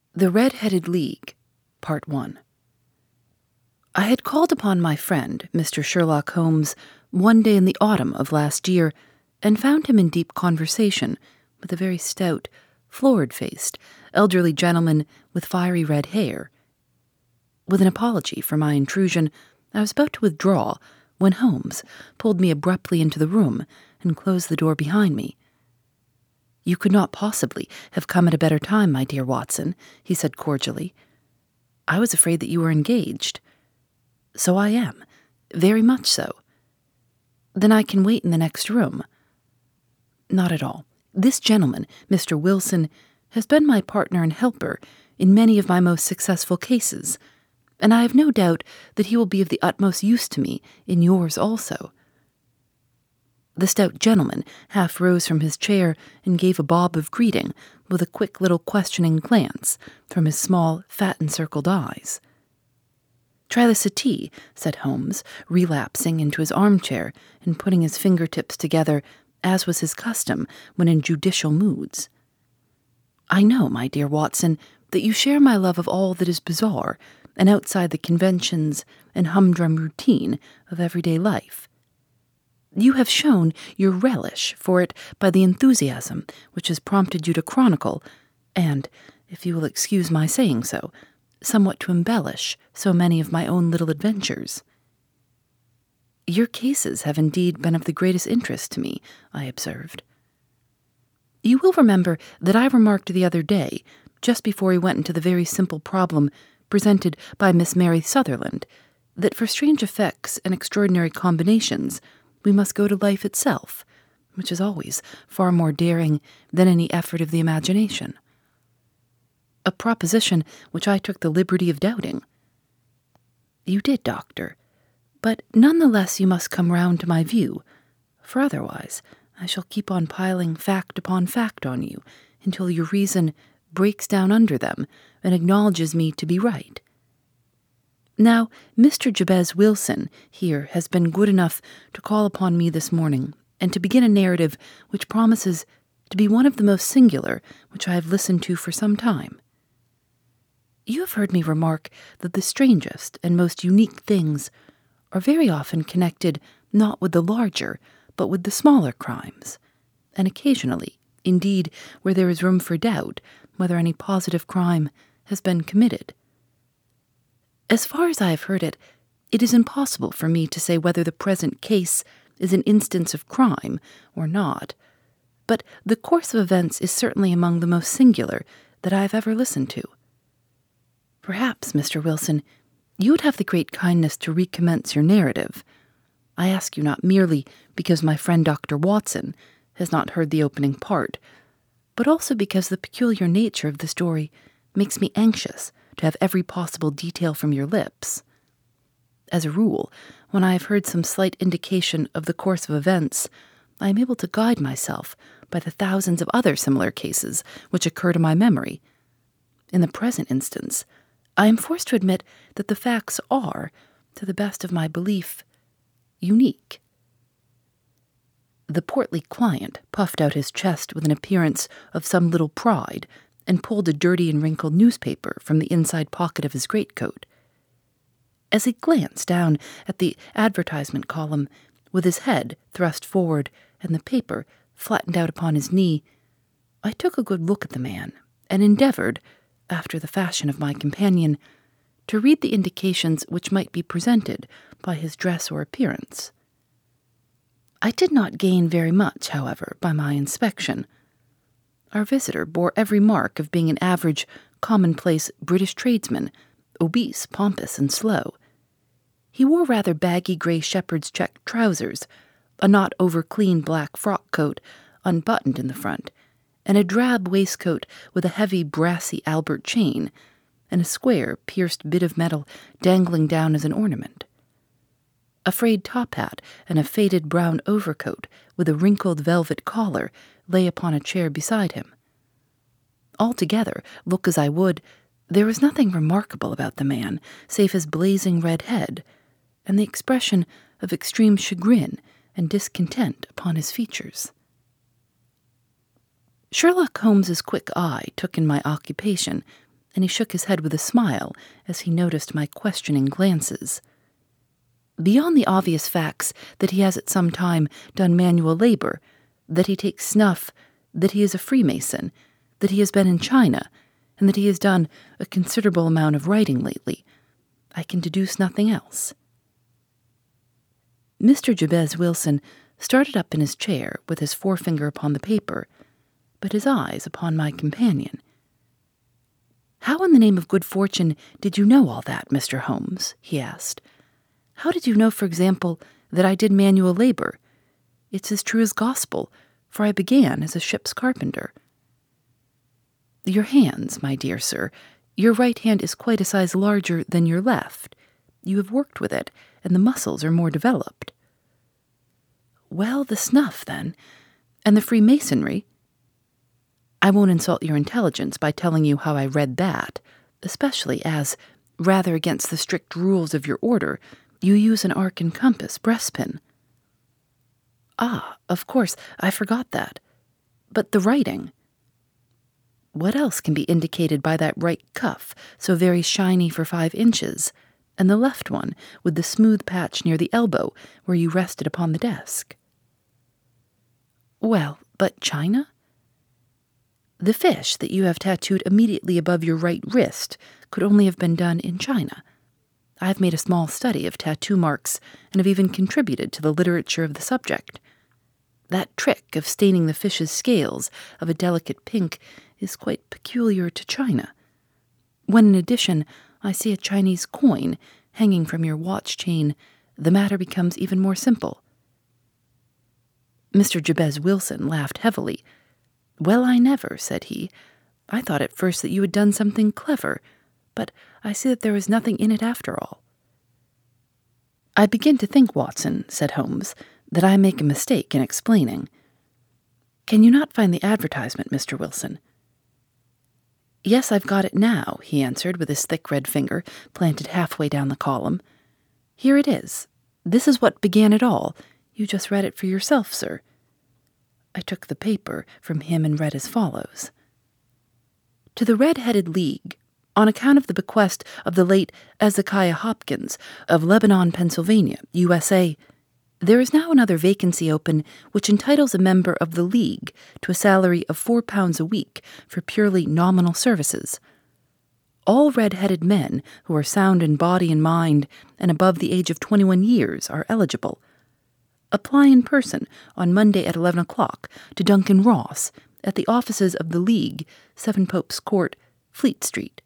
The Red-Headed League, Part 1. I had called upon my friend, Mr. Sherlock Holmes, one day in the autumn of last year, and found him in deep conversation with a very stout, florid-faced, elderly gentleman with fiery red hair. With an apology for my intrusion, I was about to withdraw when Holmes pulled me abruptly into the room and closed the door behind me. "You could not possibly have come at a better time, my dear Watson," he said cordially. "I was afraid that you were engaged." "So I am, very much so." "Then I can wait in the next room." "Not at all. This gentleman, Mr. Wilson, has been my partner and helper in many of my most successful cases, and I have no doubt that he will be of the utmost use to me in yours also." The stout gentleman half rose from his chair and gave a bob of greeting with a quick little questioning glance from his small, fat-encircled eyes. "Try the settee," said Holmes, relapsing into his armchair and putting his fingertips together, as was his custom when in judicial moods. "I know, my dear Watson, that you share my love of all that is bizarre and outside the conventions and humdrum routine of everyday life. You have shown your relish for it by the enthusiasm which has prompted you to chronicle, and, if you will excuse my saying so, somewhat to embellish so many of my own little adventures." "Your cases have indeed been of the greatest interest to me," I observed. "You will remember that I remarked the other day, just before we went into the very simple problem presented by Miss Mary Sutherland, that for strange effects and extraordinary combinations we must go to life itself, which is always far more daring than any effort of the imagination. A proposition which I took the liberty of doubting." "You did, Doctor, but none the less you must come round to my view, for otherwise I shall keep on piling fact upon fact on you until your reason breaks down under them and acknowledges me to be right. Now, Mr. Jabez Wilson here has been good enough to call upon me this morning and to begin a narrative which promises to be one of the most singular which I have listened to for some time. You have heard me remark that the strangest and most unique things are very often connected not with the larger, but with the smaller crimes, and occasionally, indeed, where there is room for doubt whether any positive crime has been committed. As far as I have heard it, it is impossible for me to say whether the present case is an instance of crime or not, but the course of events is certainly among the most singular that I have ever listened to. Perhaps, Mr. Wilson, you would have the great kindness to recommence your narrative. I ask you not merely because my friend Dr. Watson has not heard the opening part, but also because the peculiar nature of the story makes me anxious to have every possible detail from your lips. As a rule, when I have heard some slight indication of the course of events, I am able to guide myself by the thousands of other similar cases which occur to my memory. In the present instance, I am forced to admit that the facts are, to the best of my belief, unique." The portly client puffed out his chest with an appearance of some little pride and pulled a dirty and wrinkled newspaper from the inside pocket of his greatcoat. As he glanced down at the advertisement column, with his head thrust forward and the paper flattened out upon his knee, I took a good look at the man and endeavored, after the fashion of my companion, to read the indications which might be presented by his dress or appearance. I did not gain very much, however, by my inspection. Our visitor bore every mark of being an average, commonplace British tradesman, obese, pompous, and slow. He wore rather baggy grey shepherd's check trousers, a not over-clean black frock coat unbuttoned in the front, and a drab waistcoat with a heavy brassy Albert chain, and a square pierced bit of metal dangling down as an ornament. A frayed top hat and a faded brown overcoat with a wrinkled velvet collar lay upon a chair beside him. Altogether, look as I would, there was nothing remarkable about the man save his blazing red head, and the expression of extreme chagrin and discontent upon his features. Sherlock Holmes's quick eye took in my occupation and he shook his head with a smile as he noticed my questioning glances. Beyond the obvious facts that he has at some time done manual labor, that he takes snuff, that he is a Freemason, that he has been in China, and that he has done a considerable amount of writing lately, I can deduce nothing else. Mr. Jabez Wilson started up in his chair with his forefinger upon the paper, but his eyes upon my companion. "How in the name of good fortune did you know all that, Mr. Holmes?" he asked. "How did you know, for example, that I did manual labor? It's as true as gospel, for I began as a ship's carpenter." "Your hands, my dear sir, your right hand is quite a size larger than your left. You have worked with it, and the muscles are more developed." "Well, the snuff, then, and the Freemasonry." "I won't insult your intelligence by telling you how I read that, especially as, rather against the strict rules of your order, you use an arc and compass breastpin." "Ah, of course, I forgot that. But the writing." "What else can be indicated by that right cuff, so very shiny for 5 inches, and the left one with the smooth patch near the elbow where you rested upon the desk?" "Well, but China?" "The fish that you have tattooed immediately above your right wrist could only have been done in China. I have made a small study of tattoo marks and have even contributed to the literature of the subject. That trick of staining the fish's scales of a delicate pink is quite peculiar to China. When, in addition, I see a Chinese coin hanging from your watch chain, the matter becomes even more simple." Mr. Jabez Wilson laughed heavily. "Well, I never," said he. "I thought at first that you had done something clever, but I see that there is nothing in it after all." "I begin to think, Watson," said Holmes, "that I make a mistake in explaining. Can you not find the advertisement, Mr. Wilson?" "Yes, I've got it now," he answered with his thick red finger planted halfway down the column. "Here it is. This is what began it all. You just read it for yourself, sir." I took the paper from him and read as follows. "To the Red-Headed League, on account of the bequest of the late Ezekiah Hopkins of Lebanon, Pennsylvania, USA, there is now another vacancy open which entitles a member of the League to a salary of £4 a week for purely nominal services. All red-headed men who are sound in body and mind and above the age of 21 years are eligible. Apply in person on Monday at 11 o'clock to Duncan Ross at the offices of the League, 7 Pope's Court, Fleet Street."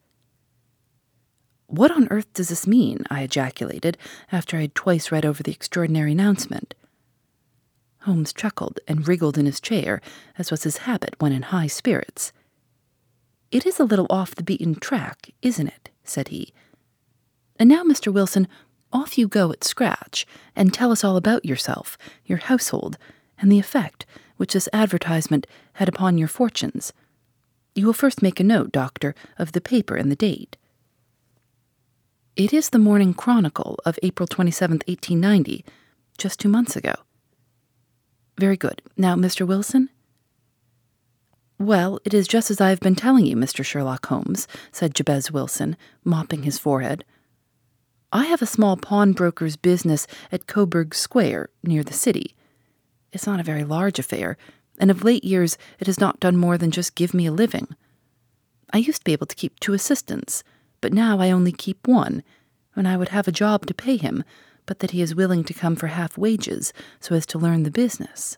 "What on earth does this mean?" I ejaculated after I had twice read over the extraordinary announcement. Holmes chuckled and wriggled in his chair, as was his habit when in high spirits. "It is a little off the beaten track, isn't it?" said he. "And now, Mr. Wilson, off you go at scratch, and tell us all about yourself, your household, and the effect which this advertisement had upon your fortunes. You will first make a note, Doctor, of the paper and the date." "It is the Morning Chronicle of April 27th, 1890, just 2 months ago." "Very good. Now, Mr. Wilson?" "Well, it is just as I have been telling you, Mr. Sherlock Holmes," said Jabez Wilson, mopping his forehead. "I have a small pawnbroker's business at Coburg Square, near the city. It's not a very large affair, and of late years it has not done more than just give me a living. I used to be able to keep 2 assistants, but now I only keep 1, and I would have a job to pay him, but that he is willing to come for half wages so as to learn the business."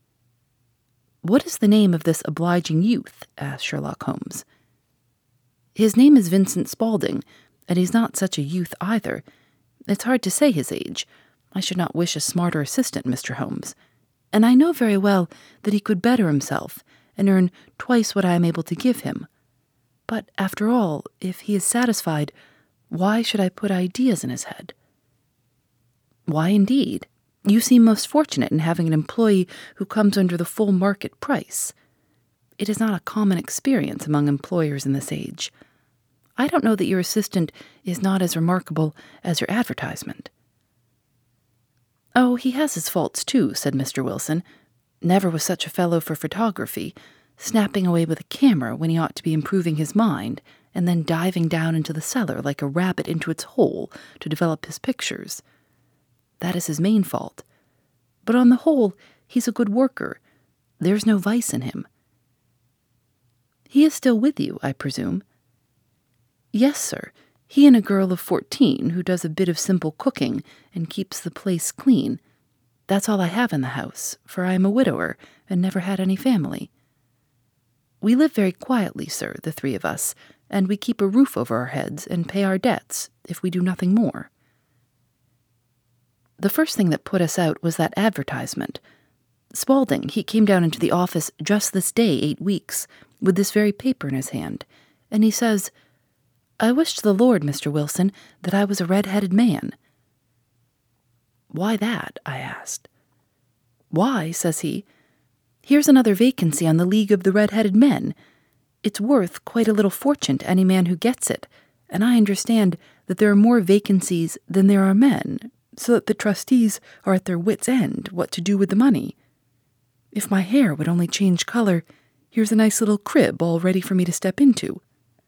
"What is the name of this obliging youth?" asked Sherlock Holmes. "His name is Vincent Spaulding, and he's not such a youth either. It's hard to say his age. I should not wish a smarter assistant, Mr. Holmes. And I know very well that he could better himself and earn twice what I am able to give him. But, after all, if he is satisfied, why should I put ideas in his head?" "Why, indeed? You seem most fortunate in having an employee who comes under the full market price. It is not a common experience among employers in this age. I don't know that your assistant is not as remarkable as your advertisement." "Oh, he has his faults, too," said Mr. Wilson. "Never was such a fellow for photography. snapping away with a camera when he ought to be improving his mind, and then diving down into the cellar like a rabbit into its hole to develop his pictures. That is his main fault. But on the whole, he's a good worker. There's no vice in him. He is still with you, I presume? Yes, sir. He and a girl of 14 who does a bit of simple cooking and keeps the place clean. That's all I have in the house, for I am a widower and never had any family. We live very quietly, sir, the three of us, and we keep a roof over our heads and pay our debts, if we do nothing more. The first thing that put us out was that advertisement. Spaulding, he came down into the office just this day 8 weeks, with this very paper in his hand, and he says, "I wish to the Lord, Mr. Wilson, that I was a red-headed man." "Why that?" I asked. "Why," says he, "here's another vacancy on the League of the Red-Headed Men. It's worth quite a little fortune to any man who gets it, and I understand that there are more vacancies than there are men, so that the trustees are at their wits' end what to do with the money. If my hair would only change color, here's a nice little crib all ready for me to step into."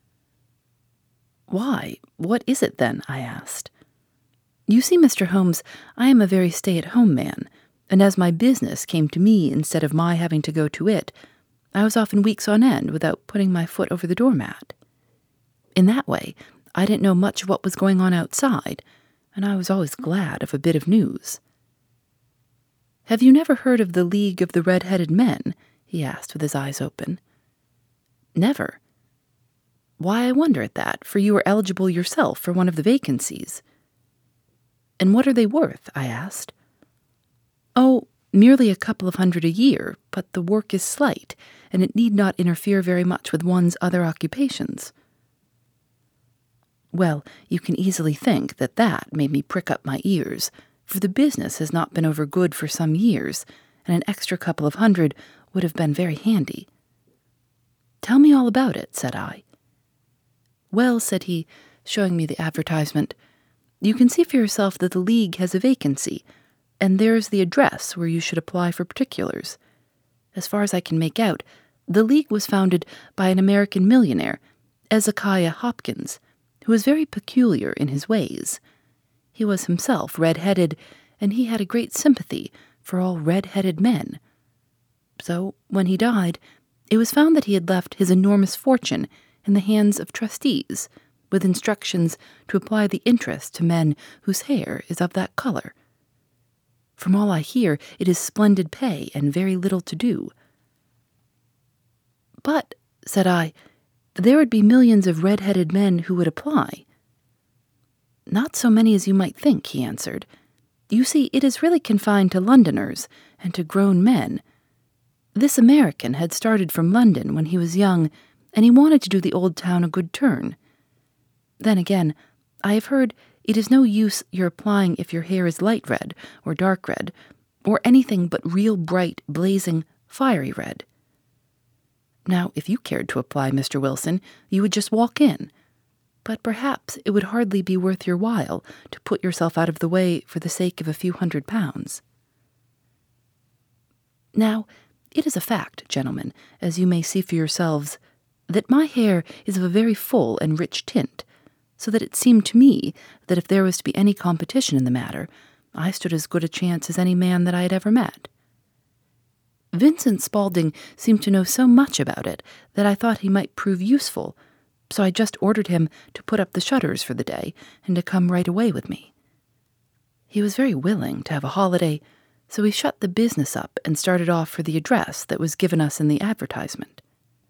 "Why, what is it then?" I asked. "You see, Mr. Holmes, I am a very stay-at-home man, and as my business came to me instead of my having to go to it, I was often weeks on end without putting my foot over the doormat. In that way, I didn't know much of what was going on outside, and I was always glad of a bit of news." "Have you never heard of the League of the Red-Headed Men?" he asked with his eyes open. "Never." "Why, I wonder at that, for you are eligible yourself for one of the vacancies." "And what are they worth?" I asked. "Oh, merely a couple of hundred a year, but the work is slight, and it need not interfere very much with one's other occupations." Well, you can easily think that made me prick up my ears, for the business has not been over good for some years, and an extra couple of hundred would have been very handy. "Tell me all about it," said I. "Well," said he, showing me the advertisement, "you can see for yourself that the League has a vacancy, and there's the address where you should apply for particulars. As far as I can make out, the League was founded by an American millionaire, Ezekiah Hopkins, who was very peculiar in his ways. He was himself red-headed, and he had a great sympathy for all red-headed men. So, when he died, it was found that he had left his enormous fortune in the hands of trustees, with instructions to apply the interest to men whose hair is of that color. From all I hear, it is splendid pay and very little to do." "But," said I, "there would be millions of red-headed men who would apply." "Not so many as you might think," he answered. "You see, it is really confined to Londoners and to grown men. This American had started from London when he was young, and he wanted to do the old town a good turn. Then again, I have heard it is no use your applying if your hair is light red or dark red, or anything but real bright, blazing, fiery red. Now, if you cared to apply, Mr. Wilson, you would just walk in. But perhaps it would hardly be worth your while to put yourself out of the way for the sake of a few £100. Now, it is a fact, gentlemen, as you may see for yourselves, that my hair is of a very full and rich tint, so that it seemed to me that if there was to be any competition in the matter, I stood as good a chance as any man that I had ever met. Vincent Spaulding seemed to know so much about it that I thought he might prove useful, so I just ordered him to put up the shutters for the day and to come right away with me. He was very willing to have a holiday, so we shut the business up and started off for the address that was given us in the advertisement.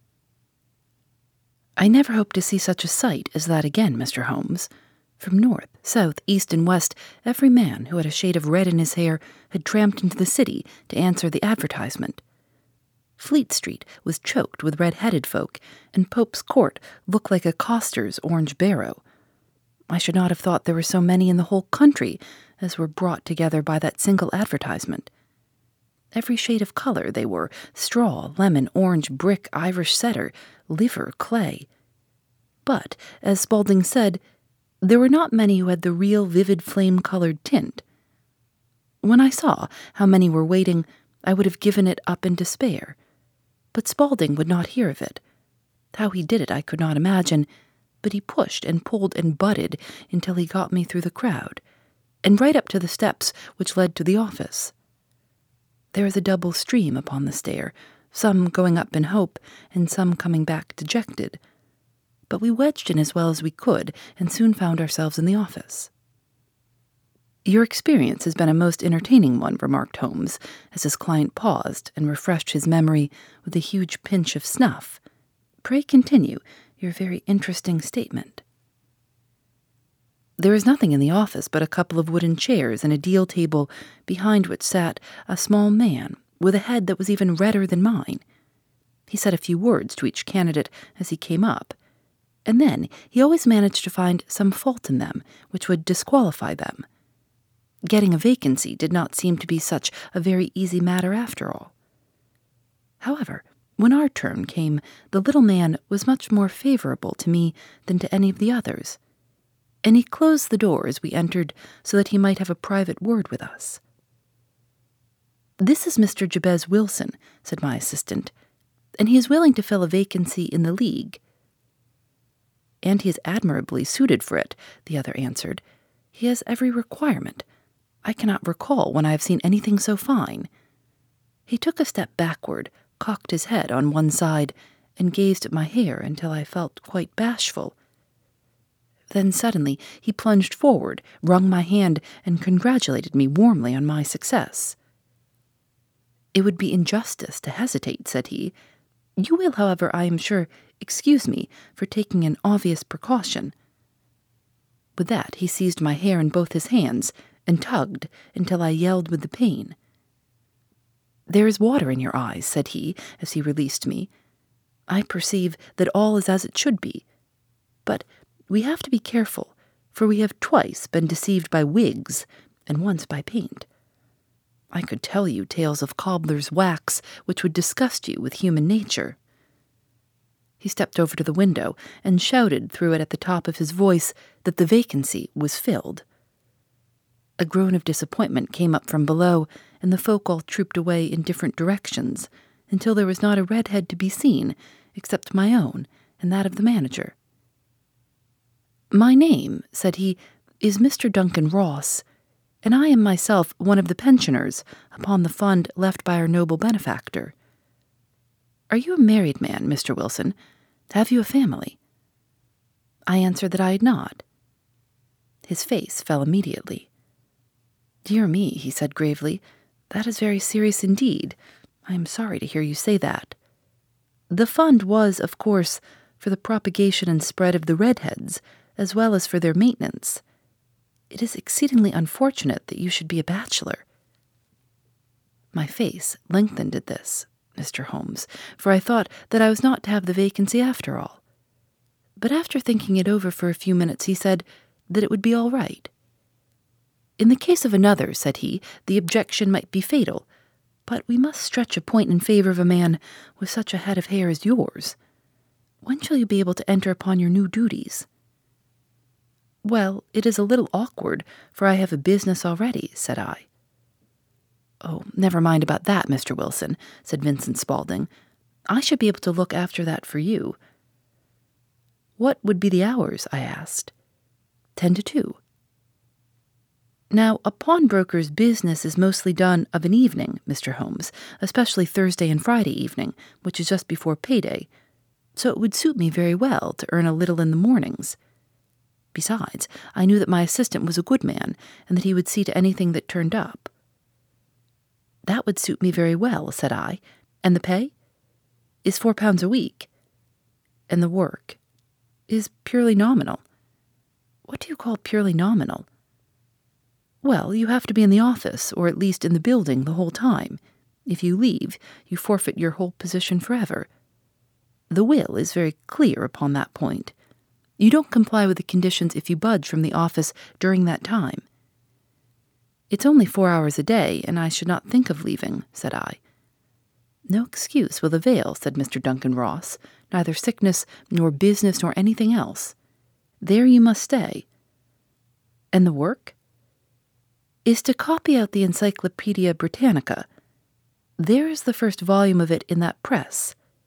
I never hope to see such a sight as that again, Mr. Holmes. From north, south, east, and west, every man who had a shade of red in his hair had tramped into the city to answer the advertisement. Fleet Street was choked with red-headed folk, and Pope's Court looked like a coster's orange barrow. I should not have thought there were so many in the whole country as were brought together by that single advertisement. Every shade of color they were: straw, lemon, orange, brick, Irish setter, liver, clay. But, as Spaulding said, there were not many who had the real vivid flame-colored tint. When I saw how many were waiting, I would have given it up in despair. But Spaulding would not hear of it. How he did it I could not imagine, but he pushed and pulled and butted until he got me through the crowd, and right up to the steps which led to the office. There is a double stream upon the stair, some going up in hope, and some coming back dejected. But we wedged in as well as we could, and soon found ourselves in the office. "Your experience has been a most entertaining one," remarked Holmes, as his client paused and refreshed his memory with a huge pinch of snuff. "Pray continue your very interesting statement." "There is nothing in the office but a couple of wooden chairs and a deal table behind which sat a small man with a head that was even redder than mine. He said a few words to each candidate as he came up, and then he always managed to find some fault in them which would disqualify them. Getting a vacancy did not seem to be such a very easy matter after all. However, when our turn came, the little man was much more favorable to me than to any of the others, and he closed the door as we entered so that he might have a private word with us. "This is Mr. Jabez Wilson," said my assistant, "and he is willing to fill a vacancy in the League." "And he is admirably suited for it," the other answered. "He has every requirement. I cannot recall when I have seen anything so fine." He took a step backward, cocked his head on one side, and gazed at my hair until I felt quite bashful. Then suddenly he plunged forward, wrung my hand, and congratulated me warmly on my success. "It would be injustice to hesitate," said he. "You will, however, I am sure, excuse me for taking an obvious precaution." With that he seized my hair in both his hands and tugged until I yelled with the pain. "There is water in your eyes," said he as he released me. "I perceive that all is as it should be. But we have to be careful, for we have twice been deceived by wigs and once by paint. I could tell you tales of cobbler's wax which would disgust you with human nature." He stepped over to the window and shouted through it at the top of his voice that the vacancy was filled. A groan of disappointment came up from below, and the folk all trooped away in different directions, until there was not a redhead to be seen, except my own and that of the manager. "My name," said he, "is Mr. Duncan Ross, and I am myself one of the pensioners upon the fund left by our noble benefactor. Are you a married man, Mr. Wilson? Have you a family?" I answered that I had not. His face fell immediately. "Dear me," he said gravely, "that is very serious indeed. I am sorry to hear you say that. The fund was, of course, for the propagation and spread of the redheads, as well as for their maintenance. It is exceedingly unfortunate that you should be a bachelor." My face lengthened at this, Mr. Holmes, for I thought that I was not to have the vacancy after all. But after thinking it over for a few minutes, he said that it would be all right. "In the case of another," said he, "the objection might be fatal, but we must stretch a point in favor of a man with such a head of hair as yours. When shall you be able to enter upon your new duties?" "Well, it is a little awkward, for I have a business already," said I. "Oh, never mind about that, Mr. Wilson," said Vincent Spaulding. "I should be able to look after that for you." "What would be the hours?" I asked. 10 to 2. "Now, a pawnbroker's business is mostly done of an evening, Mr. Holmes, especially Thursday and Friday evening, which is just before payday, so it would suit me very well to earn a little in the mornings. Besides, I knew that my assistant was a good man, and that he would see to anything that turned up." "That would suit me very well," said I. "And the pay?" "Is £4 a week." "And the work?" "Is purely nominal." "What do you call purely nominal?" "Well, you have to be in the office, or at least in the building, the whole time. If you leave, you forfeit your whole position forever. The will is very clear upon that point. You don't comply with the conditions if you budge from the office during that time." "It's only 4 hours a day, and I should not think of leaving," said I. "No excuse will avail," said Mr. Duncan Ross, "neither sickness, nor business, nor anything else. There you must stay." "And the work?" "Is to copy out the Encyclopedia Britannica. There is the first volume of it in that press.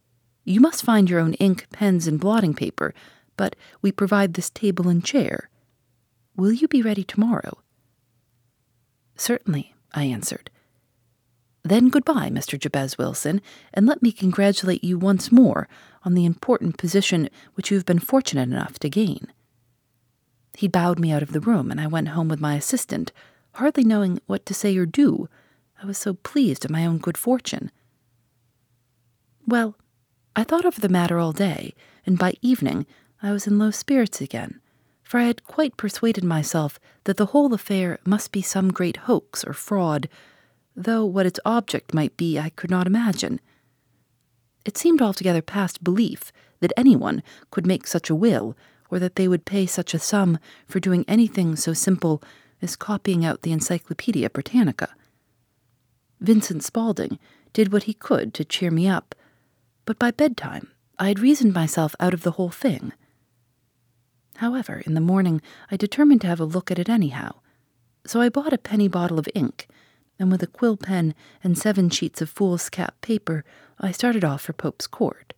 You must find your own ink, pens, and blotting paper, but we provide this table and chair. Will you be ready tomorrow?" "Certainly," I answered. "Then goodbye, Mr. Jabez Wilson, and let me congratulate you once more on the important position which you have been fortunate enough to gain." He bowed me out of the room, and I went home with my assistant, hardly knowing what to say or do. I was so pleased at my own good fortune. Well, I thought over the matter all day, and by evening I was in low spirits again, for I had quite persuaded myself that the whole affair must be some great hoax or fraud, though what its object might be I could not imagine. It seemed altogether past belief that anyone could make such a will, or that they would pay such a sum for doing anything so simple as copying out the Encyclopedia Britannica. Vincent Spaulding did what he could to cheer me up, but by bedtime I had reasoned myself out of the whole thing. However, in the morning I determined to have a look at it anyhow, so I bought a penny bottle of ink, and with a quill pen and 7 sheets of foolscap paper I started off for Pope's Court.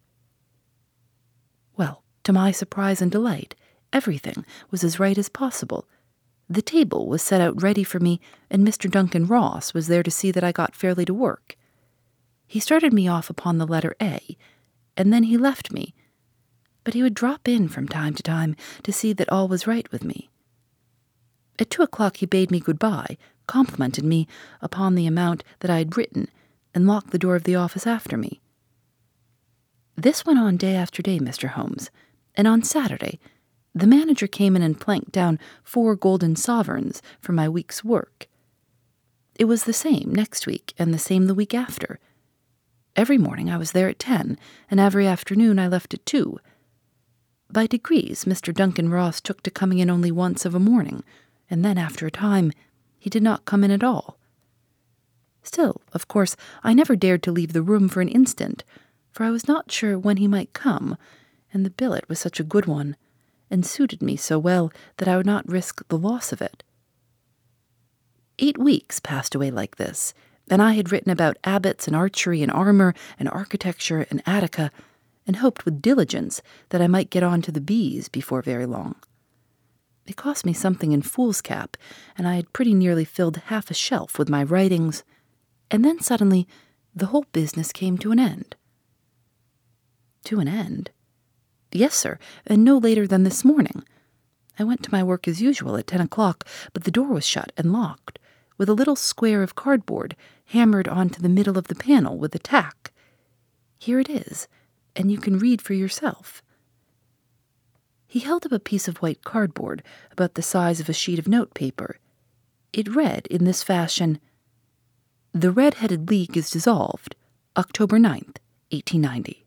Well, to my surprise and delight, everything was as right as possible. The table was set out ready for me, and Mr. Duncan Ross was there to see that I got fairly to work. He started me off upon the letter A, and then he left me, but he would drop in from time to time to see that all was right with me. At 2 o'clock he bade me good-bye, complimented me upon the amount that I had written, and locked the door of the office after me. This went on day after day, Mr. Holmes, and on Saturday the manager came in and planked down 4 golden sovereigns for my week's work. It was the same next week, and the same the week after. Every morning I was there at 10, and every afternoon I left at 2. By degrees Mr. Duncan Ross took to coming in only once of a morning, and then after a time he did not come in at all. Still, of course, I never dared to leave the room for an instant, for I was not sure when he might come, and the billet was such a good one, and suited me so well that I would not risk the loss of it. 8 weeks passed away like this, and I had written about abbots and archery and armor and architecture and Attica, and hoped with diligence that I might get on to the bees before very long. It cost me something in foolscap, and I had pretty nearly filled half a shelf with my writings, and then suddenly the whole business came to an end. To an end? Yes, sir, and no later than this morning. I went to my work as usual at 10 o'clock, but the door was shut and locked, with a little square of cardboard hammered onto the middle of the panel with a tack. Here it is, and you can read for yourself. He held up a piece of white cardboard about the size of a sheet of notepaper. It read in this fashion: "The Red-Headed League is dissolved, October 9th, 1890.